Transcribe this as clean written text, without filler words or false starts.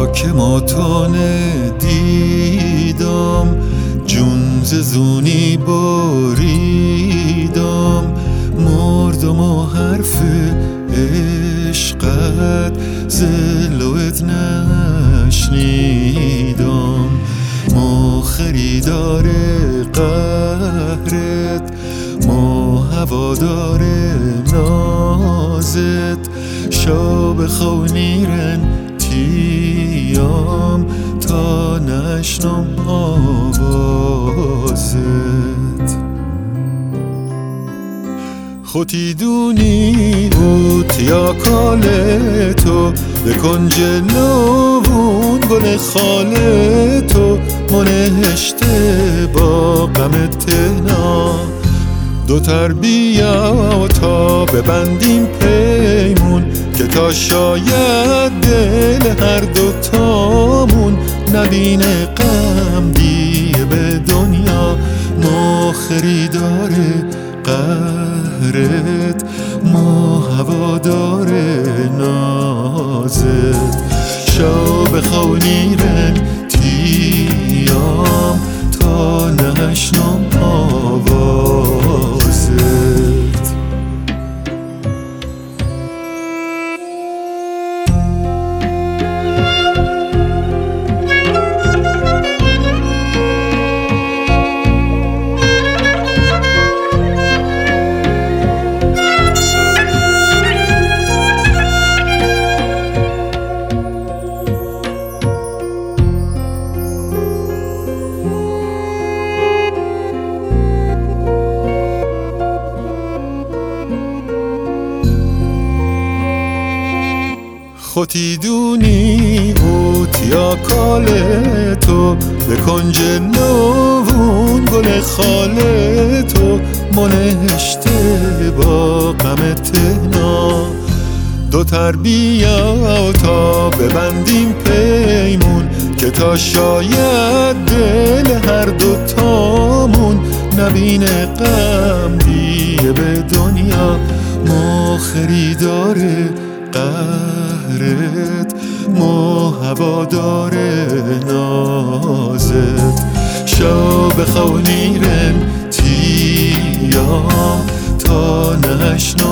خاک ماتانه دیدم، جون ز زونی بریدم، مردم و حرف عشقت زلوت نشنیدم. ما خریدار قهرت، ما هوادار نازت، شاب خونیرن تیام تا نشنم آوازت. خودی دونی اوت یا کال تو، بکن جلوون گل خال تو، منهشته با غم تهنا. دو تربیا تا ببندیم پیمون، که تا شاید دل هر دوتامون نبینه غم دیگه به دنیا. ما خریدار قهرت، ما هوادار نازت، شاب خونیرن تیام تا نشنم آوازت. خودی دونی اوت یا کال تو، بکن جلوون گل خال تو، منهشته با غم تهنا. دو تربیا تا ببندیم پیمون، که تا شاید دل هر دوتامون نبینه غم دیگه به دنیا. ما خریدار قهرت، ما هوادار نازت، شاب خونیرن تیام تا نشنم